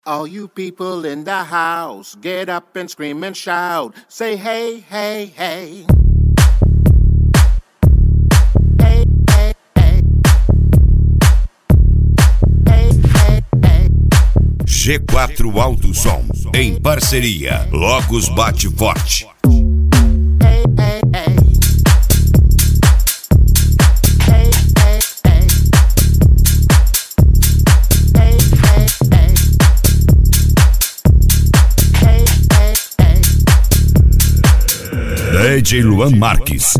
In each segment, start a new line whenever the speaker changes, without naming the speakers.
All you people in the house, get up and scream and shout. Say hey, hey, hey. Hey, hey, hey. Hey, hey, hey.
G4 Alto Som, em parceria, Logos Bate Forte.
Hey, hey, hey. Hey, hey, hey. Hey, hey, hey. Hey, hey, hey.
DJ Luan Marques.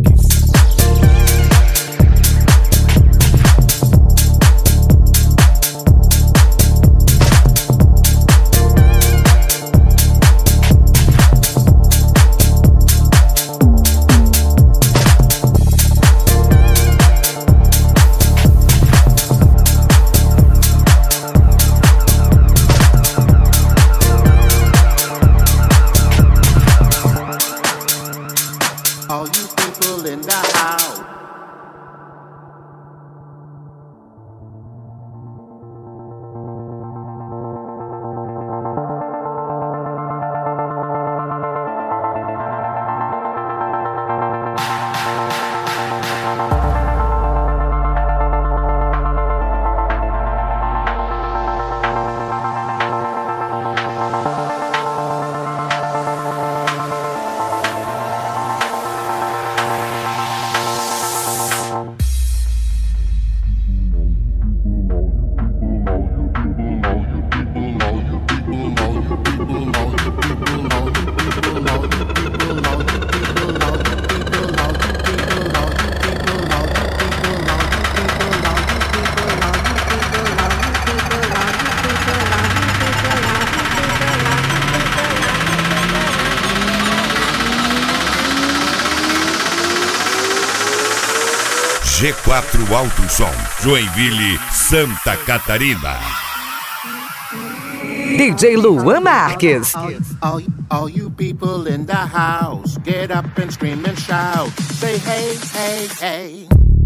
All you people in the house.
G4 Alto Som, Joinville, Santa Catarina.
DJ Luan Marques.
All you people in the house, get up and scream and shout. Say hey, hey, hey.